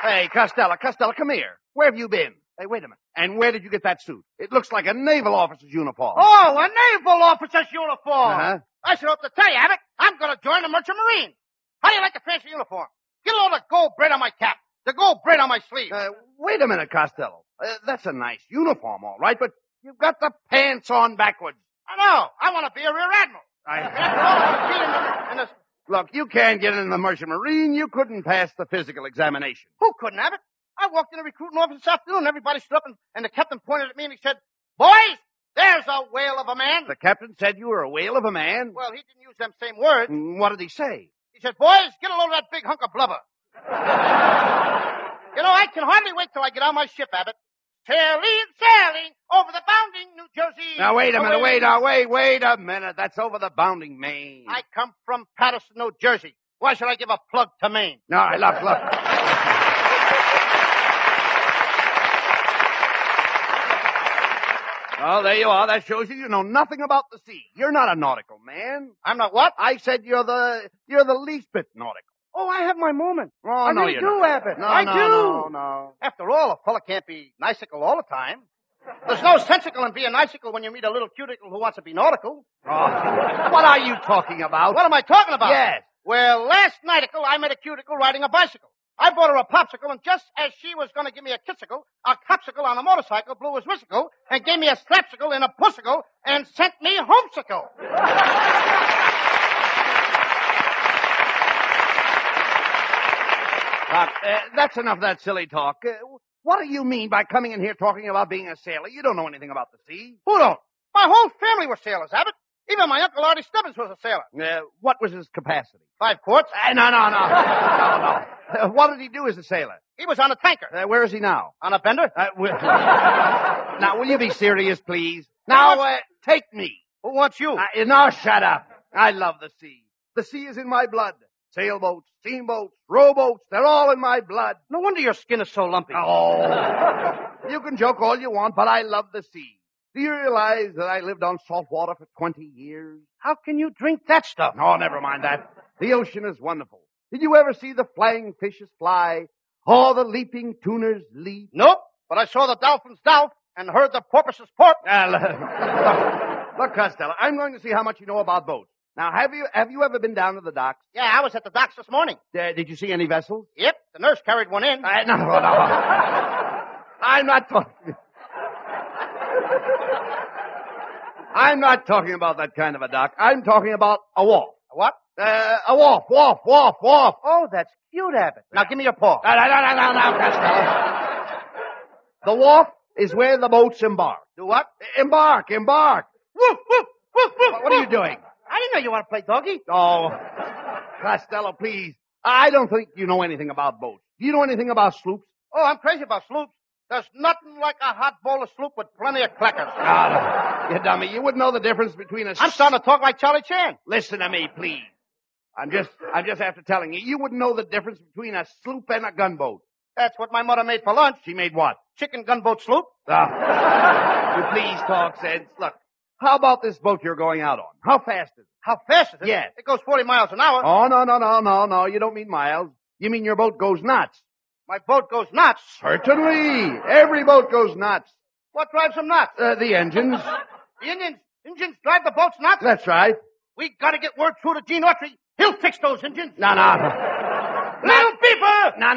Hey, Costello, come here. Where have you been? Hey, wait a minute. And where did you get that suit? It looks like a naval officer's uniform. Oh, a naval officer's uniform. Uh-huh. I should have to tell you, Abbott. I'm going to join the Merchant Marine. How do you like the fancy uniform? Get a load of gold braid on my cap. The gold braid on my sleeve. Wait a minute, Costello. That's a nice uniform, all right, but you've got the pants on backwards. I know. I want to be a rear admiral. After all, I was in the... Look, you can't get into the Merchant Marine. You couldn't pass the physical examination. Who couldn't, Abbott? I walked in the recruiting office this afternoon, and everybody stood up, and the captain pointed at me, and he said, "Boys, there's a whale of a man." The captain said you were a whale of a man? Well, he didn't use them same words. What did he say? He said, "Boys, get a load of that big hunk of blubber." You know, I can hardly wait till I get on my ship, Abbott. Sailing over the bounding New Jersey. Now, wait a minute, wait a minute. That's over the bounding Maine. I come from Patterson, New Jersey. Why should I give a plug to Maine? No, look. Well, there you are. That shows you know nothing about the sea. You're not a nautical man. I'm not what? I said you're the least bit nautical. Oh, I have my moment. Oh, I no, really you do, don't. Abbott. I do. No. After all, a fella can't be icicle all the time. There's no sensical in being icicle when you meet a little cuticle who wants to be nautical. Oh, what are you talking about? What am I talking about? Yes. Well, last nighticle, I met a cuticle riding a bicycle. I bought her a popsicle, and just as she was going to give me a kissicle, a copsicle on a motorcycle blew his whissicle and gave me a slapsicle in a pussicle and sent me homesicle. That's enough of that silly talk. What do you mean by coming in here talking about being a sailor? You don't know anything about the sea. Who don't? My whole family were sailors, Abbott. Even my Uncle Artie Stubbins was a sailor. What was his capacity? 5 quarts. No. What did he do as a sailor? He was on a tanker. Where is he now? On a bender? Now, will you be serious, please? Now, take me. Who wants you? No, shut up. I love the sea. The sea is in my blood. Sailboats, steamboats, rowboats, they're all in my blood. No wonder your skin is so lumpy. Oh. You can joke all you want, but I love the sea. Do you realize that I lived on salt water for 20 years? How can you drink that stuff? Oh, never mind that. The ocean is wonderful. Did you ever see the flying fishes fly? Or the leaping tuners leap? Nope, but I saw the dolphins dolph and heard the porpoises porp. Look, Costello, I'm going to see how much you know about boats. Now, have you ever been down to the docks? Yeah, I was at the docks this morning. Did you see any vessels? Yep, the nurse carried one in. No. I'm not talking... I'm not talking about that kind of a dock. I'm talking about a wharf. A what? A wharf. Oh, that's cute, Abbott. Now give me your paw. No, Costello. The wharf is where the boats embark. Do what? Embark. Woof, woof, woof, woof. What are you doing? I didn't know you want to play doggy. Oh, Costello, please. I don't think you know anything about boats. Do you know anything about sloops? Oh, I'm crazy about sloops. There's nothing like a hot bowl of sloop with plenty of clackers. You dummy. You wouldn't know the difference between a... I'm starting to talk like Charlie Chan. Listen to me, please. I'm just after telling you. You wouldn't know the difference between a sloop and a gunboat. That's what my mother made for lunch. She made what? Chicken gunboat sloop. You please talk sense. Look, how about this boat you're going out on? How fast is it? How fast is it? Yes. It goes 40 miles an hour. Oh, no. You don't mean miles. You mean your boat goes nuts. My boat goes nuts. Certainly. Every boat goes nuts. What drives them nuts? The engines. The engines drive the boats nuts? That's right. We gotta get word through to Gene Autry. He'll fix those engines. No. Little beeper! No.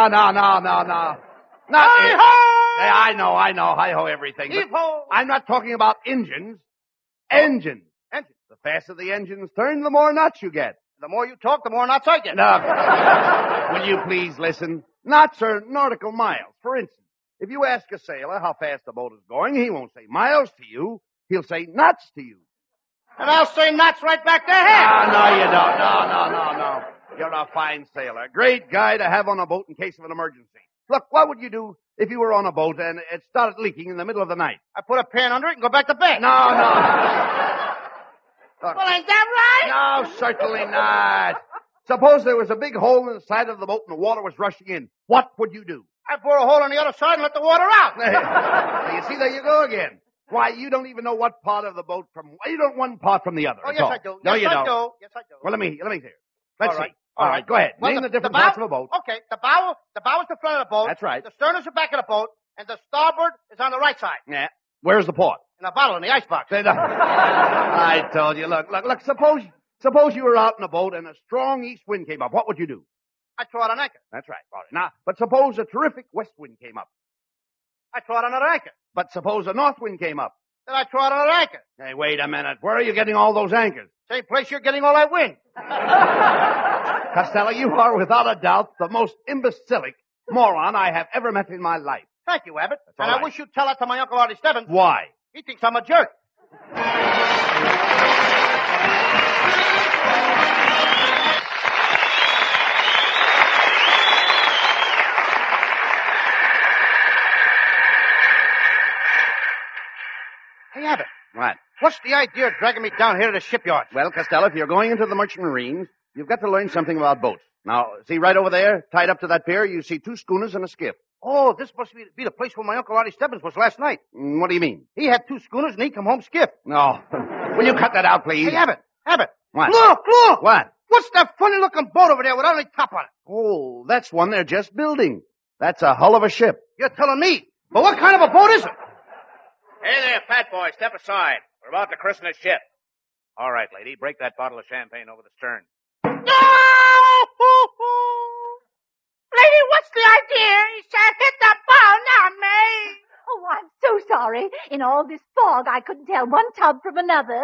Hi-ho! I know. Hi-ho everything. Heave-ho! I'm not talking about engines. Engines. The faster the engines turn, the more nuts you get. The more you talk, the more nuts I get. No. Will you please listen? Knots are nautical miles. For instance, if you ask a sailor how fast the boat is going, he won't say miles to you. He'll say knots to you. And I'll say knots right back to him. No, you don't. No. You're a fine sailor. A great guy to have on a boat in case of an emergency. Look, what would you do if you were on a boat and it started leaking in the middle of the night? I put a pan under it and go back to bed. No. Look, Well, ain't that right? no, certainly not. Suppose there was a big hole in the side of the boat and the water was rushing in. What would you do? I bore a hole on the other side and let the water out. You see, there you go again. Why, you don't even know what part of the boat you don't one part from the other. Oh, yes, I do. No, yes, you I don't. do. Yes, I do. Well, let me hear. Let's All see. right. All right, go ahead. Well, Name the different bow, parts of a boat. Okay, the bow is the front of the boat. That's right. The stern is the back of the boat, and the starboard is on the right side. Yeah. Where's the port? In a bottle in the icebox. I told you. Look. Suppose you were out in a boat and a strong east wind came up. What would you do? I throw out an anchor. That's right. All right. Now, but suppose a terrific west wind came up. I throw out another anchor. But suppose a north wind came up. Then I throw out another anchor. Hey, wait a minute. Where are you getting all those anchors? Same place you're getting all that wind. Costello, you are without a doubt the most imbecilic moron I have ever met in my life. Thank you, Abbott. all And right. I wish you'd tell that to my Uncle Artie Stebbins. Why? He thinks I'm a jerk. Hey, Abbott. What? What's the idea of dragging me down here to the shipyard? Well, Costello, if you're going into the merchant marines, you've got to learn something about boats. Now, see right over there, tied up to that pier, you see 2 schooners and a skiff. Oh, this must be the place where my Uncle Artie Stebbins was last night. What do you mean? He had 2 schooners and he come home skiff. No. Will you cut that out, please? Hey, Abbott. What? Look! What? What's that funny-looking boat over there without any top on it? Oh, that's one they're just building. That's a hull of a ship. You're telling me. But what kind of a boat is it? Hey there, fat boy, step aside. We're about to christen a ship. All right, lady, break that bottle of champagne over the stern. Lady, what's the idea? He said hit the ball now, May. Oh, I'm so sorry. In all this fog, I couldn't tell one tub from another.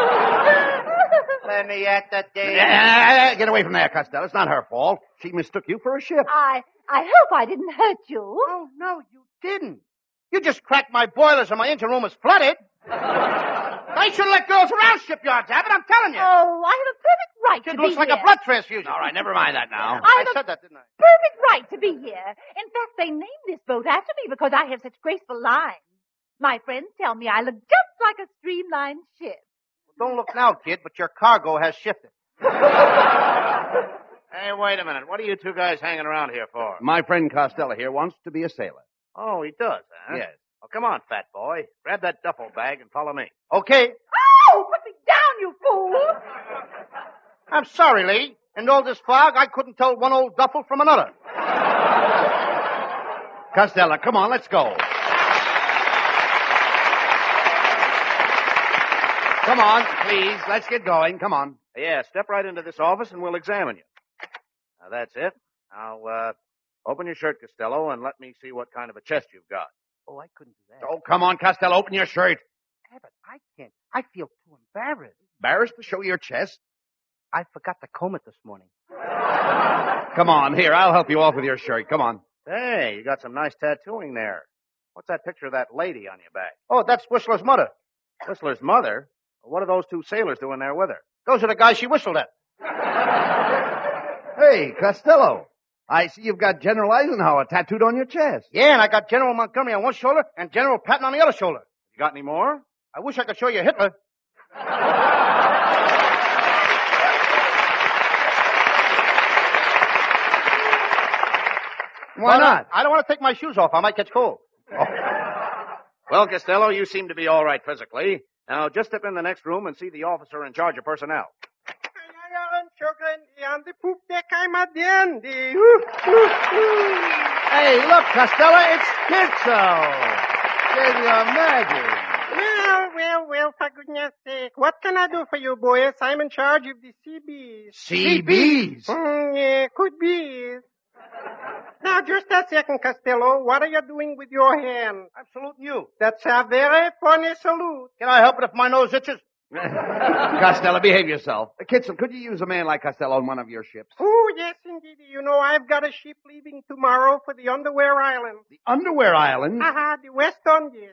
Let me at the day. Get away from there, Costello. It's not her fault. She mistook you for a ship. I hope I didn't hurt you. Oh, no, you didn't. You just cracked my boilers and my engine room is flooded. I shouldn't let girls around shipyards, Abbott, I'm telling you. Oh, I have a perfect right to It be looks like here. a blood transfusion. All right, never mind that now. I said that, didn't I? Perfect right to be here. In fact, they named this boat after me because I have such graceful lines. My friends tell me I look just like a streamlined ship. Don't look now, kid, but your cargo has shifted. Hey, wait a minute. What are you 2 guys hanging around here for? My friend Costello here wants to be a sailor. Oh, he does, huh? Yes. Well, come on, fat boy. Grab that duffel bag and follow me. Okay. Oh, put me down, you fool! I'm sorry, lady. In all this fog, I couldn't tell one old duffel from another. Costello, come on, let's go. Come on, please. Let's get going. Come on. Yeah, step right into this office and we'll examine you. Now, that's it. Now, open your shirt, Costello, and let me see what kind of a chest you've got. Oh, I couldn't do that. Oh, come on, Costello. Open your shirt. Abbott, I can't. I feel too embarrassed. Embarrassed to show your chest? I forgot to comb it this morning. Come on, here. I'll help you off with your shirt. Come on. Hey, you got some nice tattooing there. What's that picture of that lady on your back? Oh, that's Whistler's mother. Whistler's mother? What are those 2 sailors doing there with her? Those are the guys she whistled at. Hey, Costello. I see you've got General Eisenhower tattooed on your chest. Yeah, and I got General Montgomery on one shoulder and General Patton on the other shoulder. You got any more? I wish I could show you Hitler. Why not? I don't want to take my shoes off. I might catch cold. Well, Costello, you seem to be all right physically. Now, just step in the next room and see the officer in charge of personnel. On the poop deck, I'm a dandy. Hey, look, Costello, it's Kitzel. Can you imagine? Well, for goodness sake. What can I do for you, boys? I'm in charge of the CBs. CBs? Yeah, could be. Now, just a second, Costello. What are you doing with your hand? I'm saluting you. That's a very funny salute. Can I help it if my nose itches? Costello, behave yourself. Kitzel, could you use a man like Costello on one of your ships? Oh, yes, indeed. You know, I've got a ship leaving tomorrow for the Underwear Islands. The Underwear Islands? The West Indies.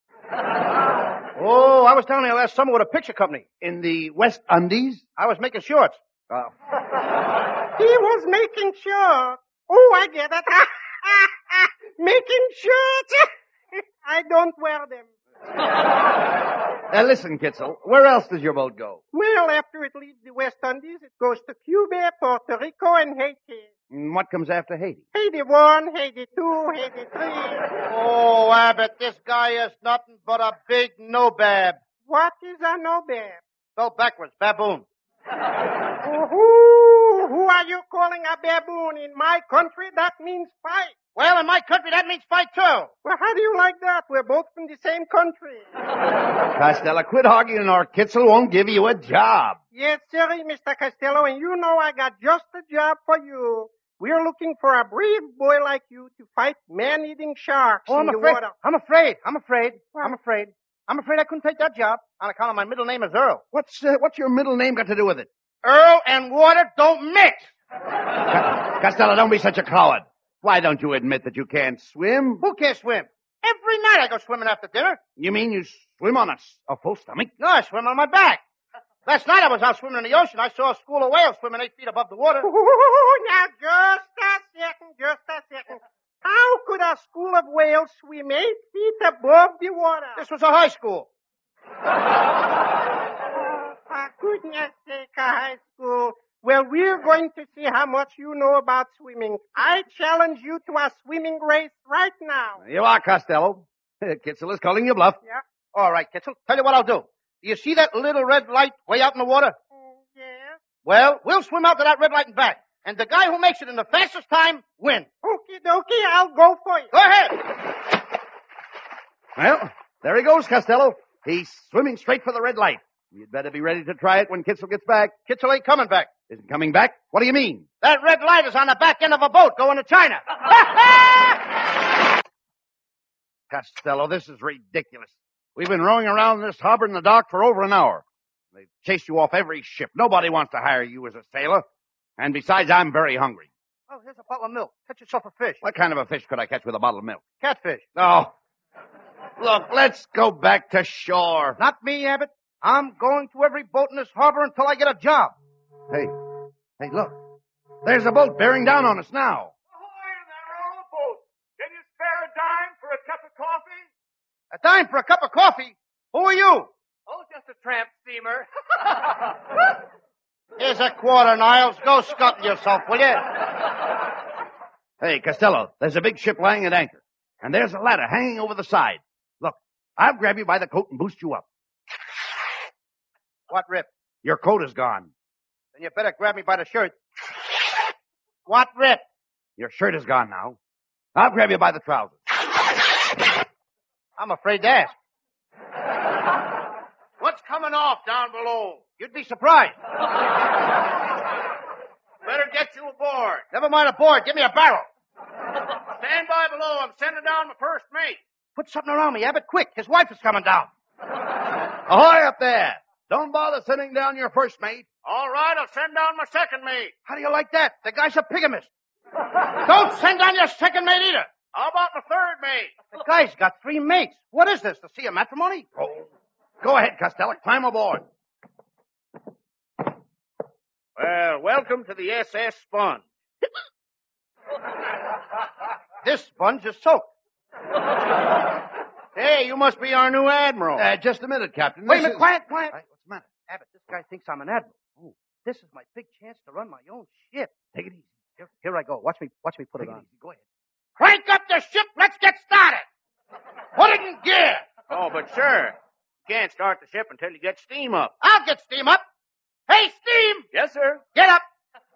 Oh, I was down there last summer with a picture company. In the West Indies? I was making shorts. He was making sure. Oh, I get it. Making shirts. I don't wear them. Listen, Kitzel, where else does your boat go? Well, after it leaves the West Indies, it goes to Cuba, Puerto Rico, and Haiti. And what comes after Haiti? Haiti 1, Haiti 2, Haiti 3. Oh, Abbott, this guy is nothing but a big no-bab. What is a no-bab? Spelled backwards, baboon. Who are you calling a baboon? In my country, that means fight. Well, in my country, that means fight too. Well, how do you like that? We're both from the same country. Costello, quit hogging or Kitzel won't give you a job. Yes, sir, Mr. Costello, and you know I got just the job for you. We're looking for a brave boy like you to fight man-eating sharks in the water. I'm afraid I couldn't take that job on account of my middle name is Earl. What's your middle name got to do with it? Earl and water don't mix. Costello, don't be such a coward. Why don't you admit that you can't swim? Who can't swim? Every night I go swimming after dinner. You mean you swim on a full stomach? No, I swim on my back. Last night I was out swimming in the ocean. I saw a school of whales swimming 8 feet above the water. Now, just a second. How could a school of whales swim 8 feet above the water? This was a high school. For goodness sake, a high school. Well, we're going to see how much you know about swimming. I challenge you to a swimming race right now. You are, Costello. Kitzel is calling you bluff. Yeah? All right, Kitzel. Tell you what I'll do. Do you see that little red light way out in the water? Yes. Well, we'll swim out to that red light and back. And the guy who makes it in the fastest time wins. Okie dokie, I'll go for you. Go ahead. Well, there he goes, Costello. He's swimming straight for the red light. You'd better be ready to try it when Kitzel gets back. Kitzel ain't coming back. Isn't coming back? What do you mean? That red light is on the back end of a boat going to China. Costello, this is ridiculous. We've been rowing around this harbor in the dock for over an hour. They've chased you off every ship. Nobody wants to hire you as a sailor. And besides, I'm very hungry. Oh, here's a bottle of milk. Catch yourself a fish. What kind of a fish could I catch with a bottle of milk? Catfish. Oh. Look, let's go back to shore. Not me, Abbott. I'm going to every boat in this harbor until I get a job. Hey, look. There's a boat bearing down on us now. Ahoy in there, all boat. Can you spare a dime for a cup of coffee? A dime for a cup of coffee? Who are you? Oh, just a tramp steamer. Here's a quarter, Niles. Go scuttle yourself, will you? Hey, Costello, there's a big ship lying at anchor. And there's a ladder hanging over the side. Look, I'll grab you by the coat and boost you up. What rip? Your coat is gone. Then you better grab me by the shirt. What rip? Your shirt is gone now. I'll grab you by the trousers. I'm afraid to ask. What's coming off down below? You'd be surprised. Better get you aboard. Never mind aboard. Give me a barrel. Stand by below. I'm sending down my first mate. Put something around me, Abbott. Quick. His wife is coming down. Ahoy up there. Don't bother sending down your first mate. All right, I'll send down my second mate. How do you like that? The guy's a bigamist. Don't send down your second mate either. How about my third mate? The guy's got 3 mates. What is this, to see a matrimony? Oh. Go ahead, Costello. Climb aboard. Well, welcome to the SS Sponge. This sponge is soaked. Hey, you must be our new admiral. Just a minute, Captain. Wait a minute. Quiet. What's the matter? Abbott, this guy thinks I'm an admiral. Oh, this is my big chance to run my own ship. Take it easy. Here I go. Watch me put it on. Easy. Go ahead. Crank up the ship. Let's get started. Put it in gear. Oh, but sir, you can't start the ship until you get steam up. I'll get steam up. Hey, steam. Yes, sir. Get up.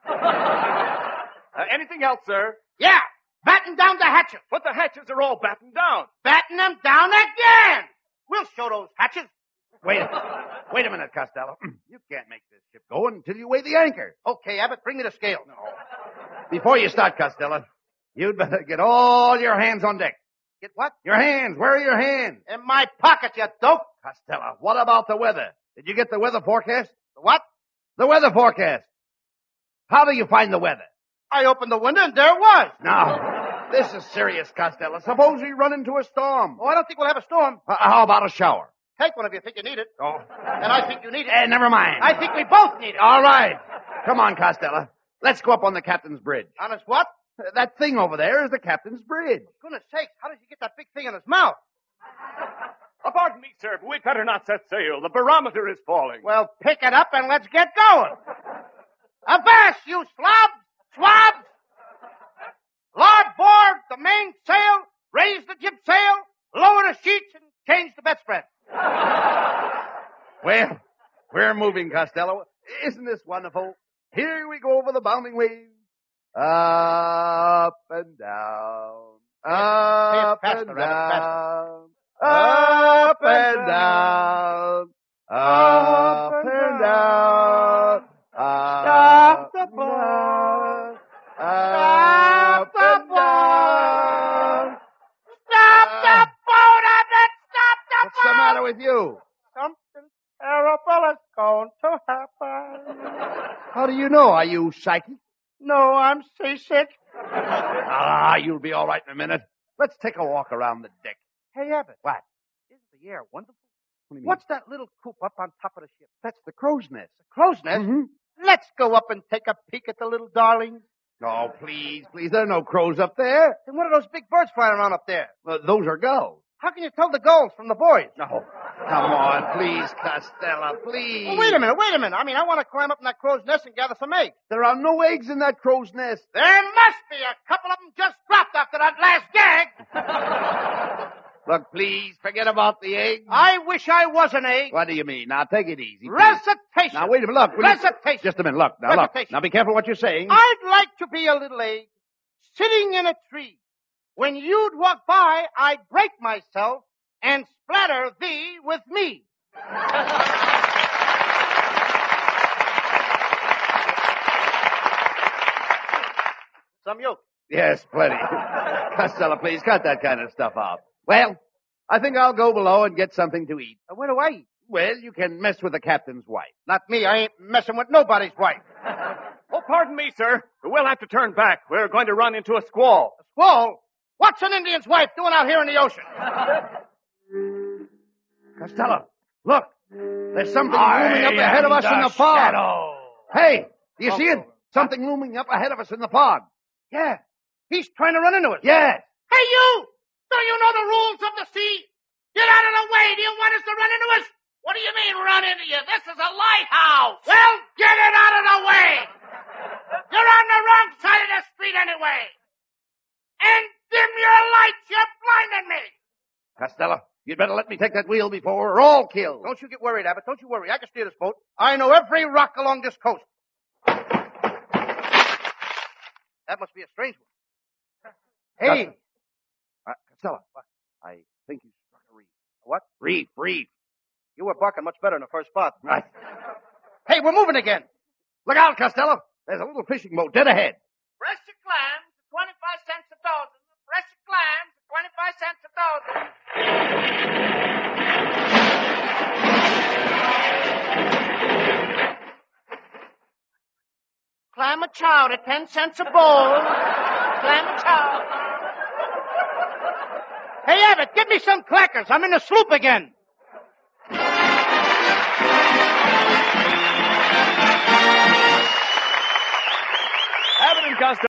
Anything else, sir? Yeah. Batten down the hatches. But the hatches are all battened down. Batten them down again. We'll show those hatches. Wait a minute, Costello. You can't make this ship go until you weigh the anchor. Okay, Abbott, bring me the scale. Before you start, Costello, you'd better get all your hands on deck. Get what? Your hands. Where are your hands? In my pocket, you dope. Costello, what about the weather? Did you get the weather forecast? The what? The weather forecast. How do you find the weather? I opened the window and there it was. Now, this is serious, Costello. Suppose we run into a storm. Oh, I don't think we'll have a storm. How about a shower? Take one if you think you need it. Oh. And I think you need it. Never mind. I think we both need it. All right. Come on, Costello. Let's go up on the captain's bridge. Honest what? That thing over there is the captain's bridge. Goodness sakes, how does he get that big thing in his mouth? Pardon me, sir, but we'd better not set sail. The barometer is falling. Well, pick it up and let's get going. Avast, you swabs! Larboard the mainsail, raise the jib sail, lower the sheets, and change the bedspread. Well, we're moving, Costello. Isn't this wonderful? Here we go over the bounding waves. Up and down. Up and down. Up and down. Up and down. Stop the boat. Up and down. Stop the boat! I said stop the What's the matter with you? Something terrible is going to happen. How do you know? Are you psychic? No, I'm seasick. You'll be all right in a minute. Let's take a walk around the deck. Hey, Abbott. What? Isn't the air wonderful? What do you mean? What's that little coop up on top of the ship? That's the crow's nest. The crow's nest? Mm-hmm. Let's go up and take a peek at the little darlings. Oh, please. There are no crows up there. Then what are those big birds flying around up there? Those are gulls. How can you tell the gulls from the boys? No. Come on, please, Costello, please. Well, wait a minute. I mean, I want to climb up in that crow's nest and gather some eggs. There are no eggs in that crow's nest. There must be. A couple of them just dropped after that last gag. Look, please, forget about the eggs. I wish I was an egg. What do you mean? Now, take it easy. please. Recitation. Now, wait a minute. Look. will you- Recitation. Just a minute. Look. Now, look. Recitation. Now, be careful what you're saying. I'd like to be a little egg sitting in a tree. When you'd walk by, I'd break myself and splatter thee with me. Some yolk. Yes, plenty. Costello, please, cut that kind of stuff out. Well, I think I'll go below and get something to eat. Where do I eat? Well, you can mess with the captain's wife. Not me. I ain't messing with nobody's wife. Oh, pardon me, sir. We'll have to turn back. We're going to run into a squall. A squall? What's an Indian's wife doing out here in the ocean? Costello, look. There's something looming up ahead of us in the fog. Shadow. Hey, do you see it? Something looming up ahead of us in the fog. Yeah. He's trying to run into us. Yes. Hey, you! Don't you know the rules of the sea? Get out of the way! Do you want us to run into us? What do you mean, run into you? This is a lighthouse! Well, get it out of the way! You're on the wrong side of the street anyway! And dim your lights! You're blinding me! Costello, you'd better let me take that wheel before we're all killed. Don't you get worried, Abbott. Don't you worry. I can steer this boat. I know every rock along this coast. That must be a strange one. Hey! Costello, I think you struck a reef. What? Reef. You were barking much better in the first spot. Right. Hey, we're moving again. Look out, Costello. There's a little fishing boat dead ahead. Fresh clams, 25 cents a dozen. Fresh clams, 25 cents a dozen. Clam a chowder, 10 cents a bowl. Clam a chowder. Hey, Abbott, give me some crackers. I'm in the sloop again. Abbott and Costello